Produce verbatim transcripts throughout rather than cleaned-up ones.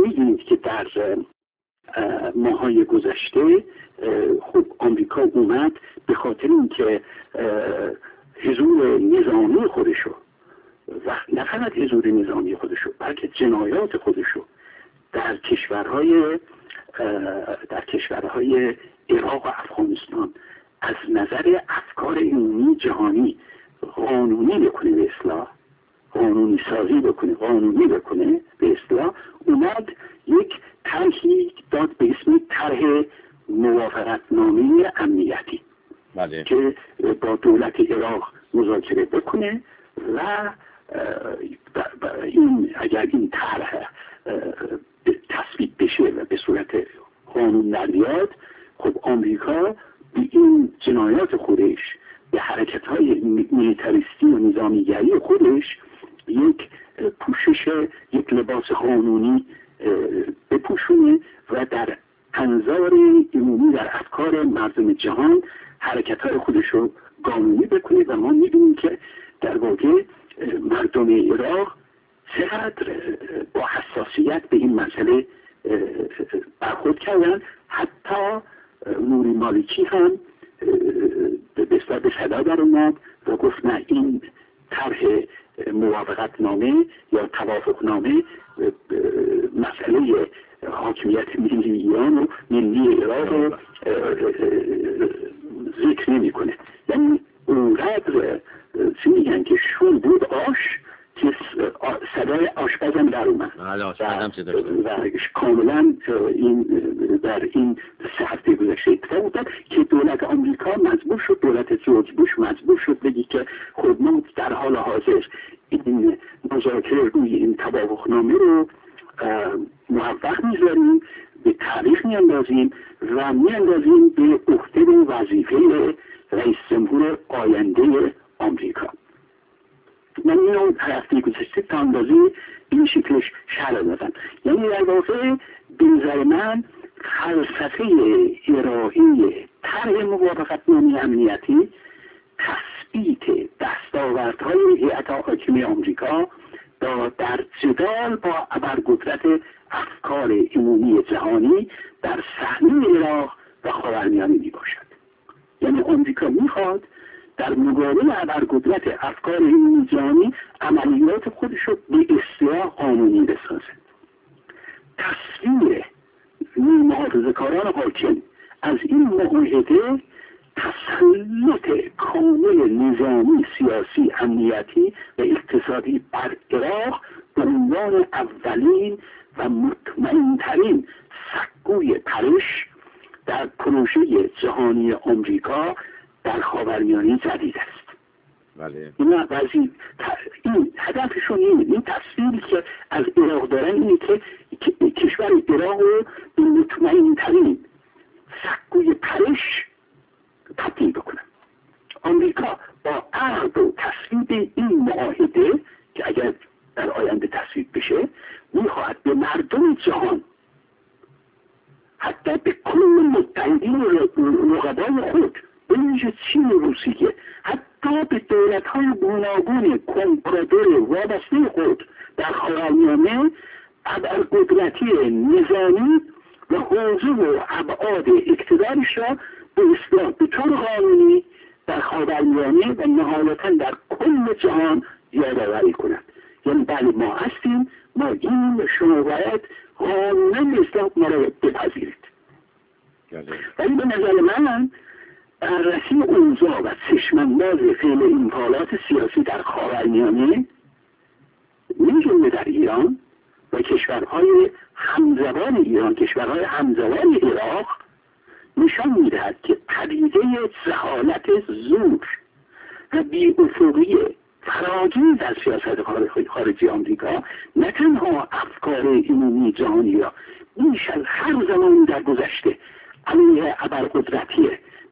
می‌دونید که در ماهای گذشته خب آمریکا اومد به خاطر اینکه حضور نظامی خودشو و نه فقط حضور نظامی خودشو بلکه جنایات خودشو در کشورهای در کشورهای عراق و افغانستان از نظر افکار عمومی جهانی قانونی بکنه، به اصطلاح قانونی سازی بکنه، قانونی بکنه به اصطلاح، اومد یک طرحی داد به اسم طرح موافقتنامه امنیتی بله. که با دولت عراق مذاکره بکنه و این اگر این طرح تصویب بشه و به صورت قانون در بیاد، خب آمریکا به این جنایات خودش، به حرکت‌های میلیتاریستی و نظامیگری خودش یک پوشش، یک لباس قانونی بپوشونه و در انظار عمومی در افکار مردم جهان حرکت‌های خودش رو قانونی بکنه. و ما می‌بینیم که در واقع مردم عراق چقدر با حساسیت به این مسئله برخورد کردن. حتی نوری مالکی هم به صدا در اومد و گفت نه، این طرح موافقتنامه یا توافقنامه مسئله حاکمیت ملی ایران و ملی عراق رو ذکر نمی کنه. یعنی اونقدر چی میگن که شون بود آش که صدای آشپزم در اومد و کاملا این در این سه هفته گذشته اتفاق افتاد که دولت آمریکا مجبور شد، دولت جورج بوش مجبور شد بگی که خب ما در حال حاضر این مذاکره روی این توافقنامه رو موفق میذاریم، به تاریخ میاندازیم و میاندازیم به عهده و وظیفه رئیس جمهور آینده آمریکا. من اینو هفته گذشته تا اندازه این شکلش شرح دادم. یعنی در واقع به نظر من فلسفه ارائه طرح موافقتنامه امنیتی تثبیت دستاوردهای هیئت حاکمه آمریکا در جدال با ابرقدرت افکار عمومی جهانی در صحنه عراق و خاورمیانه می باشد. یعنی آمریکا میخواد در مقابل ابرقدرت افکار عمومی جهانی عملیات خودش رو به اصطلاح قانونی بسازه. تصویر محافظه‌کاران حاکم از این معاهده تسلط کامل نظامی، سیاسی، امنیتی و اقتصادی بر عراق به عنوان اولین و مطمئن‌ترین سکوی پرش در پروژه جهانی آمریکا در خاورمیانه جدید است. بله. این وضعی این هدفشون اینه، این تصویری که از عراق دارن اینه که کشور عراق رو به مطمئن‌ترین سکوی پرش تبدیل بکنن. آمریکا با عقد و تصویب این معاهده که اگر در آینده تصویب بشه، میخواهد به مردم جهان، حتی به کل متحدین و رقبای خود، به ویژه چین و روسیه، حتی به دولت‌های گوناگون کمپرادور وابسته خود در خاورمیانه، ابرقدرتی نظامی و حوزه و ابعاد اقتدارش را به اصطلاح به طور قانونی در خاورمیانه و نهایتاً در کل جهان یادآوری کند. یعنی بله ما هستیم، ما این شما باید قانونا به اصطلاح ما را بپذیرید. ولی به نظر من بررسی اوضاع و چشم‌انداز فعل انفعالات سیاسی در خاورمیانه، من جمله در ایران و کشورهای همزبان ایران، کشورهای همزبان عراق، نشان می‌دهد که پدیده جهالت زور و بی‌افقی فراگیر در سیاست خارجی آمریکا نه تنها افکار عمومی جهانی را بیش از هر زمانی در گذشته علیه ابرقدرتی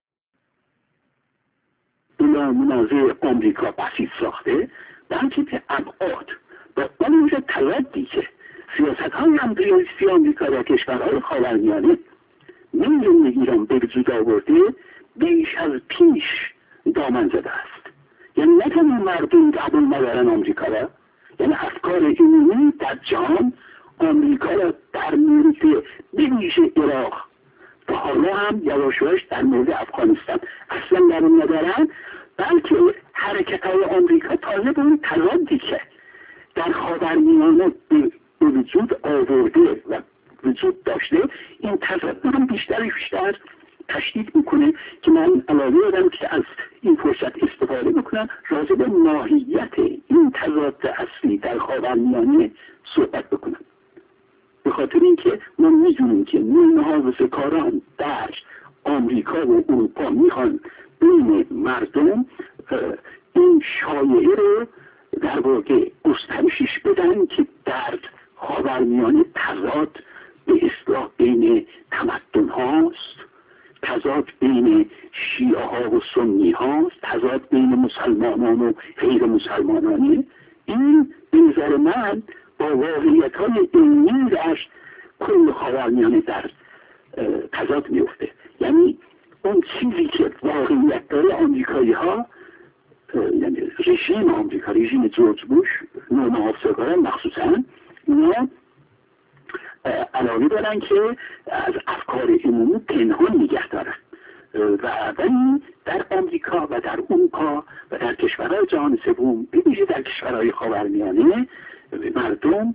بلا منازع آمریکا بسیط ساخته، بلکه به ابعاد و اونجا تردی که سیاست‌های امپریالیستی آمریکا در کشورهای خاورمیانه من جمله ایران به وجود آورده، بیش از پیش دامن زده است. یعنی نه تنها مردم قبول ندارن آمریکا را، یعنی افکار عمومی در جهان آمریکا را در مورد بویژه عراق و حالا هم یواشواش در مورد افغانستان اصلا درون ندارن، بلکه حرکت های آمریکا تازه به اون تضادی که در خاورمیانه به وجود آورده و وجود داشته، این تضاد هم بیشتر بیشتر تشدید میکنه که من علاوه دارم که از این فرصت استفاده بکنم راجع به ماهیت این تضاد اصلی در خاورمیانه صحبت بکنم. به خاطر اینکه ما میدونیم که نیمه حافظه‌کاران در آمریکا و اروپا میخوان بین مردم این شایعه رو در واقع گسترشش بدن که در خاورمیانه تضاد به اصطلاح بین تمدن هاست، تضاد بین شیعه ها و سنی هاست، تضاد بین مسلمانان و غیر مسلمانانه. این به نظر من با واقعیت های علمی در کل خاورمیانه در تضاد میفته. یعنی اون چیزی که واقعیت داره آمریکایی ها، یعنی رژیم آمریکا، رژیم جورج بوش، نیمه حافظه‌کاران مخصوصا، اینا علاقه دارن که از افکار عمومی پنهان نگه دارن و ولی در آمریکا و در اروپا و در کشورهای جهان سوم، به ویژه در کشورهای خاورمیانه، مردم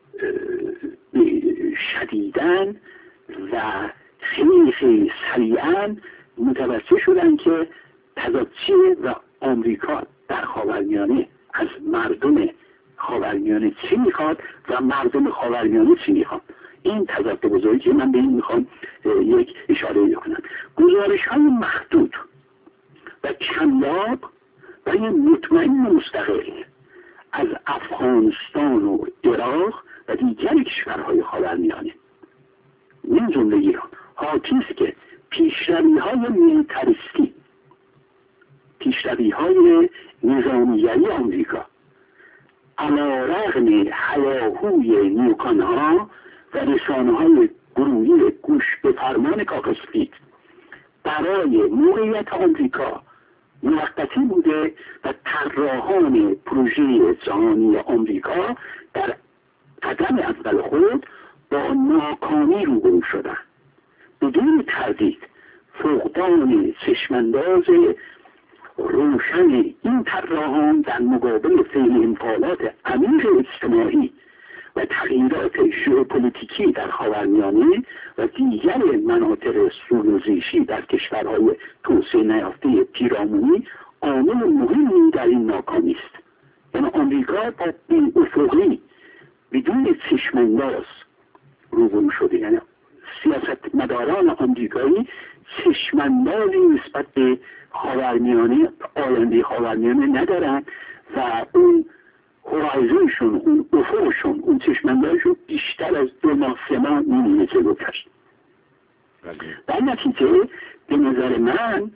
شدیداً و خیلی خیلی سریعاً متوجه شدن که تضاد چیه و آمریکا در خاورمیانه از مردم خاورمیانه چی میخواد و مردم خاورمیانه چی میخواد. این تضاد بزرگی که من به این میخوام یک اشاره بکنم. گزارش های محدود و کمیاب و یه مطمئن مستقل از افغانستان و عراق و دیگر کشورهای خاورمیانه من جمله ایران حاکی است که پیشروی های میلیتاریستی، پیشروی های نظامیگری آمریکا علیرغم هیاهوی نیوکان ها و رسانه های گروهی گوش به فرمان کاکاسفید برای موقعیت آمریکا موقتی بوده و طراحان پروژه جهانی آمریکا در قدم اول خود با ناکامی روبرو شدند. بدون تردید فقدان چشمانداز روشن این طراحان در مقابل فعل انفعالات عمیق اجتماعی و تغییرات ژئوپلیتیکی در خاورمیانه و دیگر مناطق سوریزشی در کشورهای توسعه نیافته پیرامونی عامل مهمی در این ناکامی است. یعنی آمریکا با بی افقی بدون چشمانداز روبرو شده. یعنی سیاست مداران آمریکایی چشماندازی نسبت به خاورمیانه، آینده خاورمیانه ندارن و اون هورایزنشون، اون افقشون، اون چشماندازشون بیشتر از دو ماه سه ماه میمونه جلوتر. در نتیجه به نظر من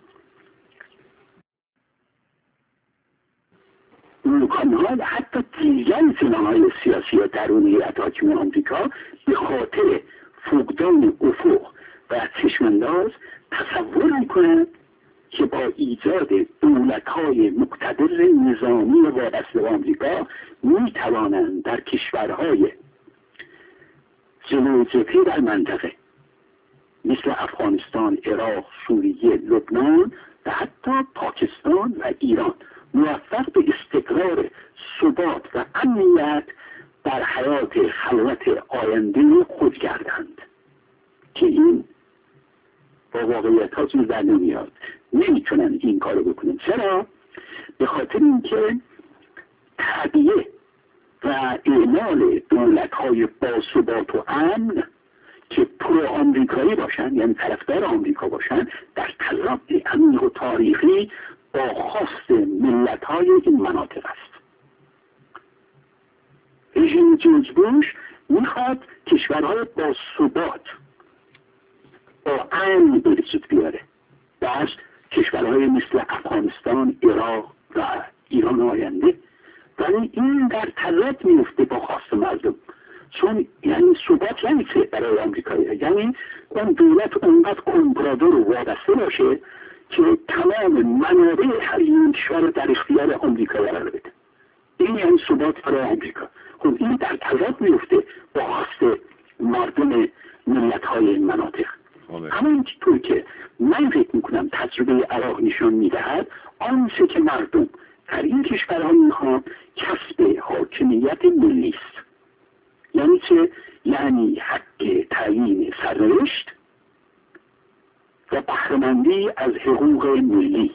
امکانها و حتی دیگر زنهای سیاسی و درون هیئت حاکمه آمریکا به خاطر فقدان افق و چشمانداز تصور میکنند که با ایجاد دولت‌های مقتدر نظامی وابسته به آمریکا میتوانند در کشورهای جلوی جبهه در منطقه مثل افغانستان، عراق، سوریه، لبنان و حتی پاکستان و ایران موفق به استقرار، ثبات و امنیت در حیات خلوت آینده خود گردند که این با واقعیت ها چیز در نمیاد. نمیتونن این کارو بکنن. چرا؟ به خاطر اینکه تعبیه و اعمال دولت های باثبات و امن که پرو آمریکایی باشن، یعنی طرفدار آمریکا باشن، در تضاد عمیق و تاریخی با خواست ملت های این مناطق است. رژیم جورج بوش میخواد کشورهای باثبات با امن به وجود بیاره. بعض کشورهای مثل افغانستان، عراق و ایران آینده، ولی این در تضاد میفته با خواست مردم. چون یعنی ثبات یعنی چه برای آمریکایی؟ یعنی اون دولت اونقدر کمپرادور و وابسته باشه که تمام منابع هر یک کشور در اختیار آمریکا قرار بده. این یعنی ثبات برای آمریکا. خب این در تضاد میفته با خواست مردم ملت های این مناطق. همونطور که من فکر میکنم تجربه عراق نشان میدهد، آنچه که مردم در این کشورها میخوان کسب حاکمیت ملی است. یعنی چه؟ یعنی حق تعیین سرنوشت و بهره‌مندی از حقوق ملی.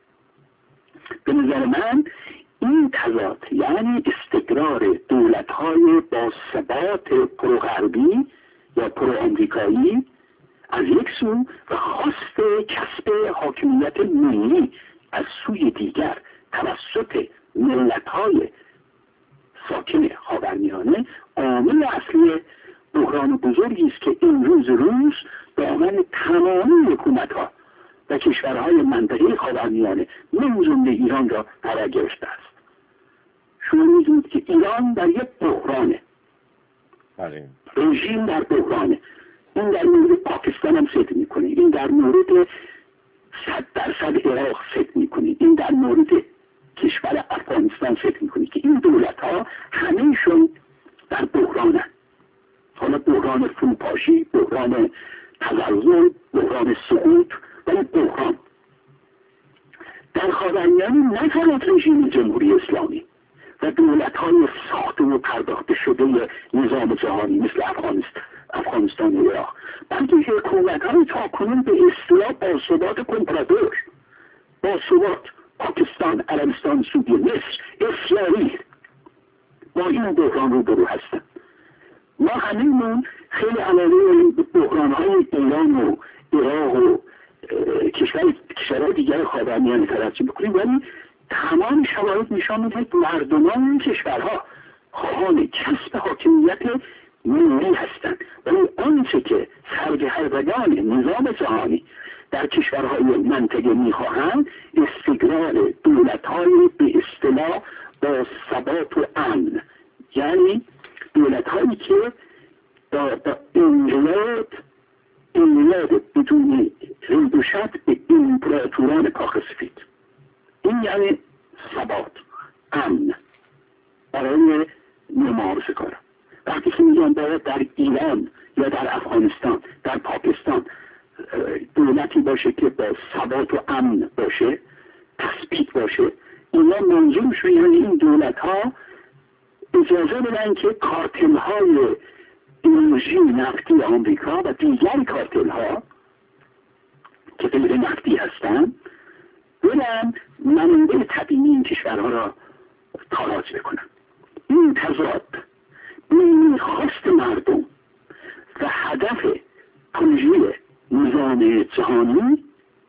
به نظر من این تضاد، یعنی استقرار دولت‌های با ثبات پروغربی یا پروآمریکایی از یک سو و خواست کسب حاکمیت ملی از سوی دیگر توسط ملت‌های ساکن خاورمیانه، عامل اصلی بحران بزرگی است که این روز روز دامن تمامی حکومت‌ها و کشورهای منطقه خاورمیانه من جمله ایران را فرا گرفته است. شما می‌دونید که ایران در یک بحرانه، بله. رژیم در بحرانه. این در مورد پاکستان هم فکر می‌کنه، این در مورد صد درصد عراق فکر می‌کنه، این در مورد کشور افغانستان فکر می‌کنه که این دولت‌ها همه‌شون در بحرانن. حالا بحران فروپاشی، بحران تزلزل، بحران سقوط و بحران در خاورمیانه، نه تنها رژیم جمهوری اسلامی و دولت‌های ساخته و پرداخته شده نظام جهانی مثل افغانستان افغانستان و عراق، بلکه حکومت‌های تاکنون به اصطلاح باثبات کمپراتور، باثبات پاکستان، عربستان سعودی، مصر، اسرائیل با این بحران روبرو هستند. ما همینمون خیلی علاوه به بحران‌های ایران و عراق و کشورهای دیگر خاورمیانه توجه بکنیم، ولی تمام شواهد نشان می‌دهد که مردمان این کشورها خواهان کسب حاکمیت ملی هستند، ولی آنچه که سرگردگان نظام جهانی در کشورهای منطقه می‌خواهند استقرار دولت‌های به اصطلاح با ثبات و امن، یعنی دولت‌هایی که با انقیاد انقیاد بدون ریب و شک به امپراتوران کاخ سفید. این یعنی ثبات، امن برای نمارزگاران. وقتی که میگن باید در ایران یا در افغانستان، در پاکستان دولتی باشه که با ثبات و امن باشه، تثبیت باشه، اینا منظورشون یعنی این دولت ها اجازه بدن که کارتل های انرژی نفتی آمریکا و دیگر کارتل ها که غیر نفتی هستن برن منابع طبیعی این کشورها را تاراج بکنن. این تضاد بین خواست مردم و هدف پروژه نظام جهانی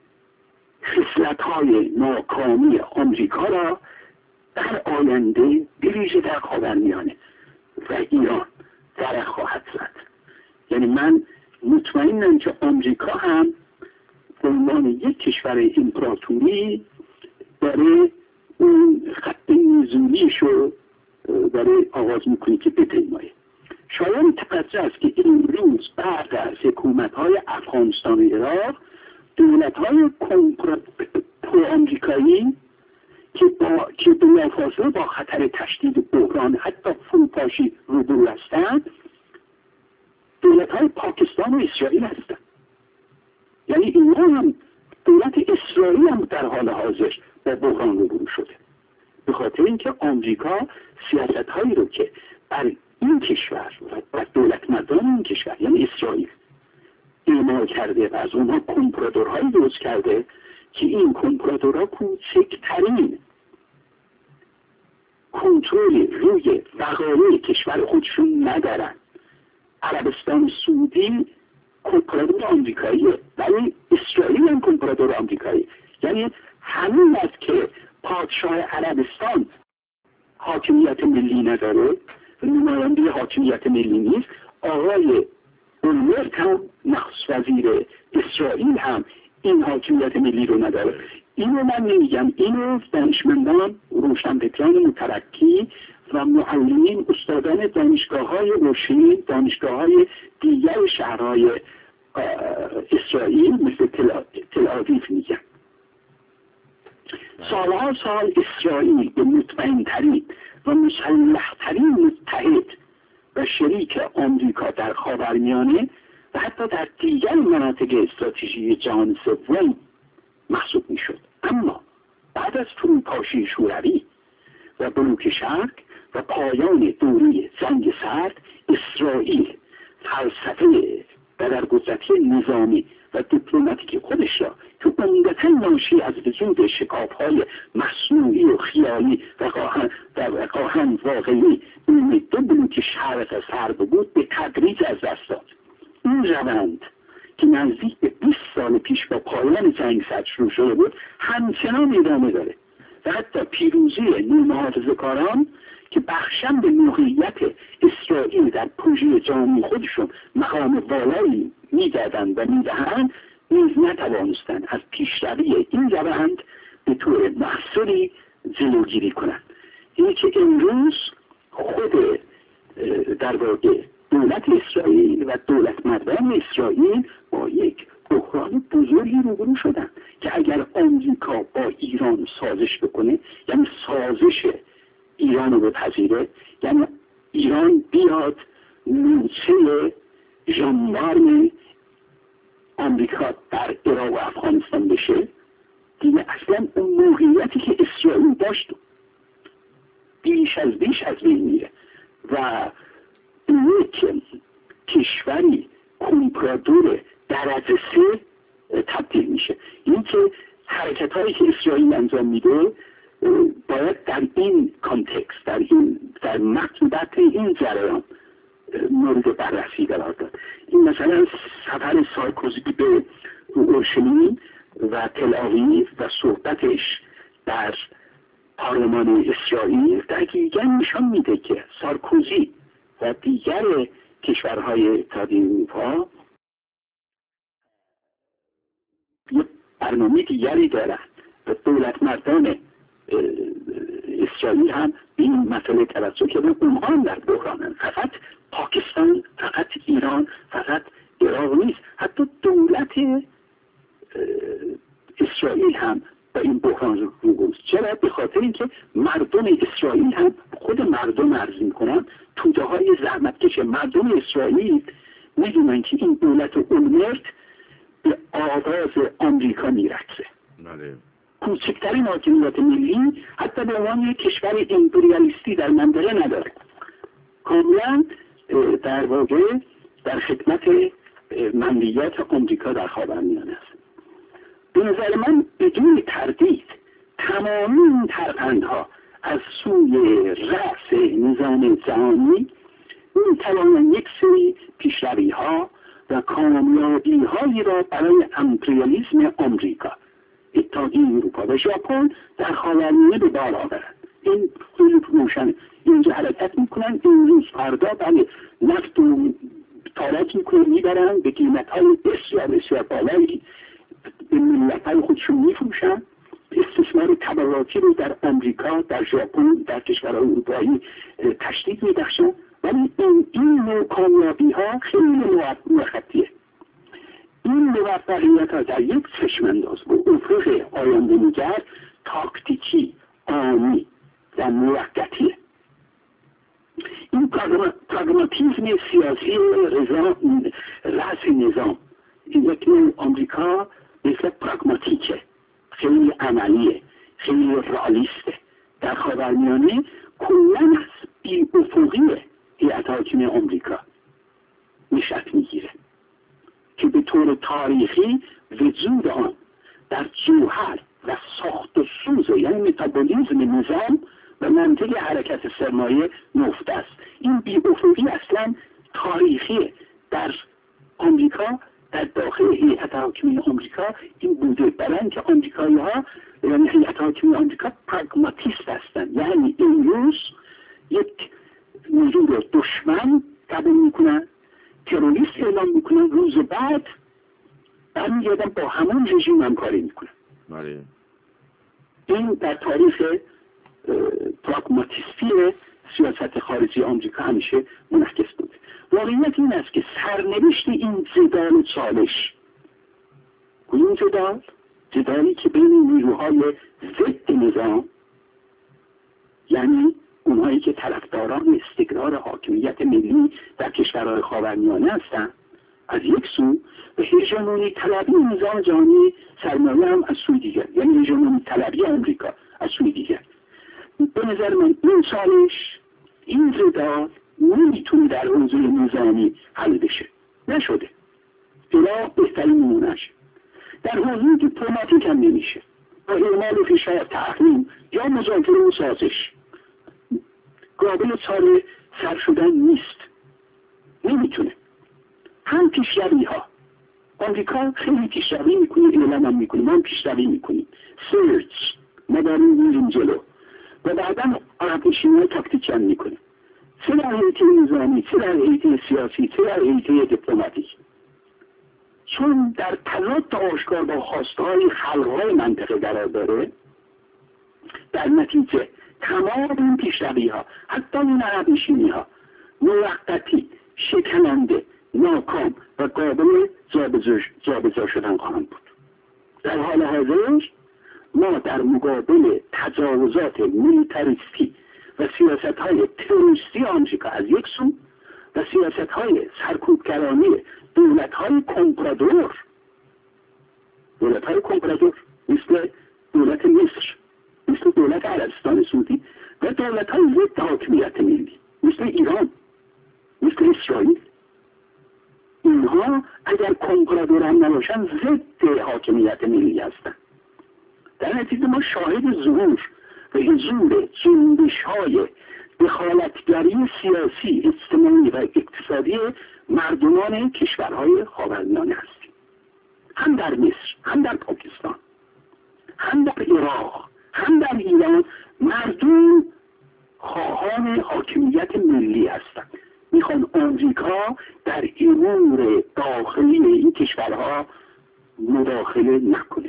خصلت‌های ناکامی آمریکا را در آینده بویژه در خاورمیانه و ایران در خواهد زد. یعنی من مطمئنم که آمریکا هم به عنوان یک کشور امپراتوری برای اون خط نزولیش رو برای آغاز میکنی که بپیمایه. شایان توجه است که این روز بعد از حکومت‌های افغانستان و عراق، دولت‌های پرو آمریکایی که با که بلافاصله با خطر تشدید بحران حتی فروپاشی روبرو هستند، دولت‌های پاکستان و اسرائیل هستند. یعنی اینها هم دولت اسرائیل هم در حال حاضر با بحران روبرو شده، به خاطر اینکه آمریکا سیاست‌هایی رو که بر این کشور و دولت مردان این کشور یعنی اسرائیل اعمال کرده و از اونها کمپراتورهایی درست کرده که این کمپراتورها کوچکترین کنترل روی وقایع کشور خودشون ندارن. عربستان سعودی کمپراتور آمریکاییه، ولی اسرائیل هم کمپراتور آمریکایی. یعنی همین است که پادشاه عربستان حاکمیت ملی نداره و نماینده حاکمیت ملی نیست، آقای اولمرت هم نخست وزیر اسرائیل هم این حاکمیت ملی رو نداره. اینو من نمیگم، اینو دانشمندان روشنفکران مترقی و معلمین استادان دانشگاه های روشنی، دانشگاه های دیگر شهرهای اسرائیل مثل تل آویو میگن. سالها سال اسرائیل به مطمئن‌ترین و مسلح‌ترین متحد و شریک آمریکا در خاورمیانه و حتی در دیگر مناطق استراتژیک جهان سوم محسوب میشد. اما بعد از فروپاشی شوروی و بلوک شرق و پایان دوره جنگ سرد، اسرائیل فلسفه بدرگذرتی نظامی و دیپلماتیک خودش را که عمدتاً ناشی از وجود شکاف‌های مصنوعی و خیالی و گاهن واقعی بین دو بلوک شرق و غرب بود به تدریج از دست داد. این روند که نزدیک به بیست سال پیش با پایان جنگ سرد شروع شده بود همچنان ادامه داره و حتی پیروزی نیمه‌حافظه‌کاران که بخشن به موقعیت اسرائیل در پروژه جهانی خودشون مقام بالایی میدادند و میدهند نیز نتوانستند از پیشروی این روند به طور محصولی جلوگیری کنند. اینه که امروز خود در واقع دولت اسرائیل و دولت مردان اسرائیل با یک بحران بزرگی روبرو شدن که اگر آمریکا با ایران سازش بکنه، یعنی سازش ایران رو بپذیره، یعنی ایران بیاد نوچه ژاندارم آمریکا در عراق و افغانستان بشه، دیگه اصلا اون موقعیتی که اسرائیل داشت بیش از بیش از بین میره و یک کشوری کمپراتور درجه سه تبدیل میشه. این که حرکت هایی که اسرائیل انجام میده باید در این کانتکست، در این در مطلوبت این جریان مورد بررسی قرار داد. این مثلا سفر سارکوزی به اورشلیم و تل‌آویو و صحبتش در پارلمان اسرائیل دقیقاً نشان میده که سارکوزی و دیگر کشورهای اتحادیه اروپا یک برنامه دیگری دارند و دولت مردان اسرائیل هم به این مسئله توجه کردن. اونها هم در بحرانن، فقط پاکستان، فقط ایران، فقط عراق نیست، حتی دولت اسرائیل هم با این بحران روبروست. چرا؟ به خاطر اینکه مردم اسرائیل هم خود مردم عرض میکنن توده های زحمتکش مردم اسرائیل میدونن که این دولت اولمرت به آواز آمریکا میرقصه. کوچکترین حاکمیت ملی حتی به عنوان یک کشور امپریالیستی در منطقه نداره، کاملا در واقع در خدمت منویت آمریکا در خاورمیانه است. به نظر من بدون تردید تمامی این ترفندها از سوی رأس نظام جهانی میتوانند یک سری پیشروی ها و کامیابی هایی را برای امپریالیسم آمریکا، اتحادیه اروپا و ژاپن در خاورمیانه به بار آورند. این خیلی روشنه. اینجا حرکت میکنن، این روز فردا بله نفت و تاراج میکنن میبرن به قیمت های بسیار بسیار بالایی به ملت های خودشون میفروشن. استثمار تبراتی رو در آمریکا، در ژاپن، در کشورهای اروپایی تشدید میبخشن، ولی این این نوع کامیابی ها خیلی موقتیه. این موفقیت ها در یک چشمانداز با افق آینده نگر تاکتیکی، آنی و موقتیه. این پراگماتیزم سیاسی رأس نظام، این یک نوع آمریکا مثل پراگماتیکه، خیلی عملیه، خیلی رئالیسته. در خاورمیانه کلاً از بی افقیه هیئت حاکمه آمریکا نشأت میگیره که به طور تاریخی وجود آن در جوهر و ساخت و سوز، یعنی متابولیسم نظام و منطق حرکت سرمایه نفت است. این بی افقی اصلا تاریخی در آمریکا، در داخل هیئت حاکمه آمریکا این بوده. برای که آمریکایی ها یعنی هیئت حاکمه آمریکا پراگماتیست هستند، یعنی امروز یک نیروی دشمن قبول میکنن، تروریست اعلام میکنن، روز بعد برمیگردن با همون رژیم همکاری میکنن. بله. این در تاریخ پراگماتیستی سیاست خارجی آمریکا همیشه منعکس بوده. واقعیت این است که سرنوشت این جدال و چالش، کدوم جدال؟ جدالی که بین نیروهای ضد نظام، یعنی اونهایی که طرفداران استقرار حاکمیت ملی در کشورهای خاورمیانه هستند از یک سو، و هژمونی طلبی نظام جهانی سرمایه هم از سوی دیگر، یعنی هژمونی طلبی آمریکا از سوی دیگر. به نظر من این چالش، این جدال نمیتونه در حوزه نظامی حل بشه، نشده. الا بهترین نمونه‌اش در حوزه دیپلماتیک هم نمیشه، با اعمال فشار تحریم یا مذاکره و سازش قابل چاره سر شدن نیست، نمیتونه. هم پیشروی ها، آمریکا خیلی پیشروی میکنه، اعلام هم میکنه، ما پیشروی میکنیم، سرچ ما داریم میریم جلو و بعدا عقب نشینی ها تاکتیک هم میکنه، چه در حیطه نظامی، چه در حیطه سیاسی، چه در حیطه دیپلماتیک، چون در تضاد آشکار با خواستهای خلقهای منطقه قرار داره. در نتیجه تمام این پیشروی ها، حتی این عقب نشینی ها، موقتی، شکننده، ناکام و قابل جابجا شدن خواهند بود. در حال حاضر ما در مقابل تجاوزات میلیتاریستی و سیاست های تروریستی آمریکا از یک سو و سیاست های سرکوبگرانه دولت های کمپرادور دولت های کمپرادور مثل دولت مصر، مثل دولت عربستان سعودی و دولت های ضد حاکمیت ملی مثل ایران، مثل اسرائیل، اینها اگر کمپرادور هم نباشن ضد حاکمیت ملی هستند. در نتیجه ما شاهد ظهور و حضور جنبش های دخالتگری سیاسی، اجتماعی و اقتصادی مردمان کشورهای خاورمیانه هستیم. هم در مصر، هم در پاکستان، هم در عراق، هم در ایران مردم خواهان حاکمیت ملی هستند. میخوان آمریکا در امور داخلی این کشورها مداخله نکنه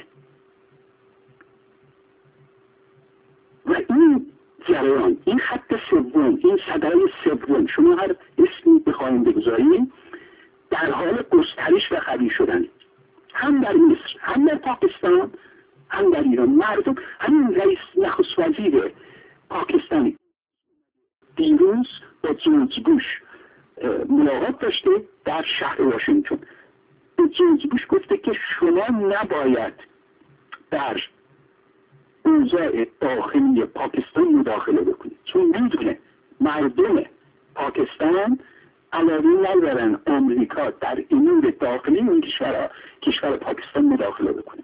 و این جریان، این خط سوم، این صدای سوم، شما هر اسمی بخواهیم بگذاریم، در حال گسترش و قوی شدن، هم در مصر، هم در پاکستان، هم در ایران. مردم، همین رئیس نخست وزیر پاکستانی دیروز با جورج بوش ملاقات داشته در شهر واشنگتن. جورج بوش گفته که شما نباید در اوضاع داخلی پاکستان مداخله بکنید، چون میدونه مردم پاکستان علاقه ندارن آمریکا در امور داخلی اون کشور کشور پاکستان مداخله بکنه.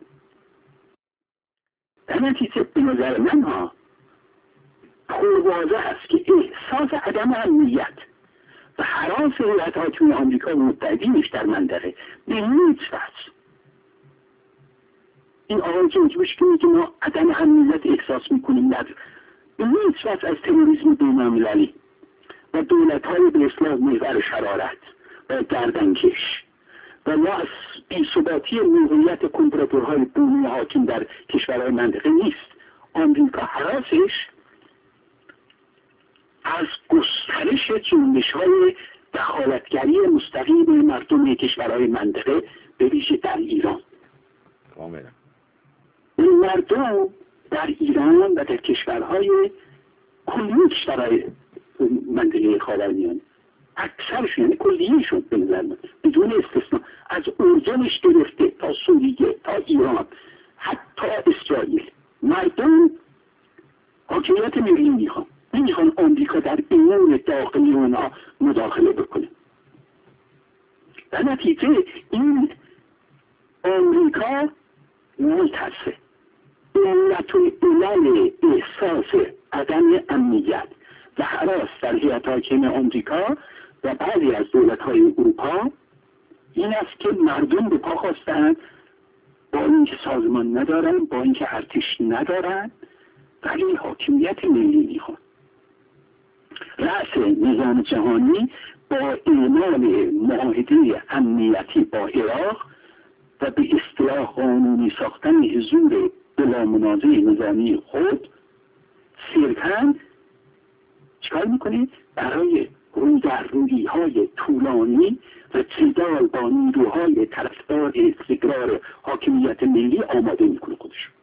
در نتیجه به نظر من ها پرواضح است که احساس عدم امنیت و هراس هیئت حاکمه آمریکا و متحدینش در منطقه به هیچ وجه، این آقای جورج بوش که میگه ما عدم امنیت احساس میکنیم، در به هیچ وجه از تروریسم بین‌المللی و دولت‌های به اصطلاح محور شرارت و گردنکش و یا از بی‌ثباتی موقعیت کمپراتورهای بومی حاکم در کشورهای منطقه نیست. آمریکا هراسش از گسترش جنبش‌های دخالتگری مستقیم مردم کشورهای منطقه به ویژه در ایران. کاملا این مردم در ایران و در کشورهای کلی کشورهای منطقه خاورمیانه اکثرشون، یعنی کلیهشون به نظر من بدون استثنا، از اردنش گرفته تا سوریه تا ایران حتی اسرائیل، مردم حاکمیت ملی میخوان، نمیخوان آمریکا در امور داخلی اونا مداخله بکنه. در نتیجه این آمریکا متاسه علت العلل احساس عدم امنیت و هراس در هیئت حاکمه آمریکا و بعضی از دولت‌های اروپا این است که مردم به پا خواستند، با اینکه سازمان ندارن، با اینکه ارتش ندارن، ولی حاکمیت ملی میخوان. رأس نظام جهانی با اعمال معاهده امنیتی با عراق و به اصطلاح قانونی ساختن حضور بلا منازع نظامی خود صرفاً چکار میکنه؟ برای روزرویی های طولانی و جدال با نیروهای طرفدار استقرار حاکمیت ملی آماده میکنه خودش.